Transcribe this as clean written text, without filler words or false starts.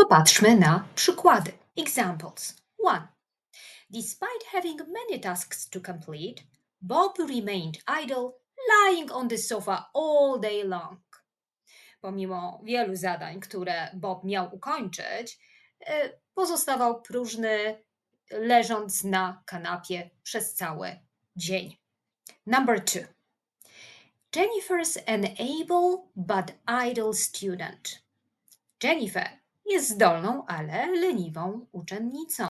Popatrzmy na przykłady. Examples. 1. Despite having many tasks to complete, Bob remained idle, lying on the sofa all day long. Pomimo wielu zadań, które Bob miał ukończyć, pozostawał próżny, leżąc na kanapie przez cały dzień. Number 2. Jennifer's an able but idle student. Jennifer jest zdolną, ale leniwą uczennicą.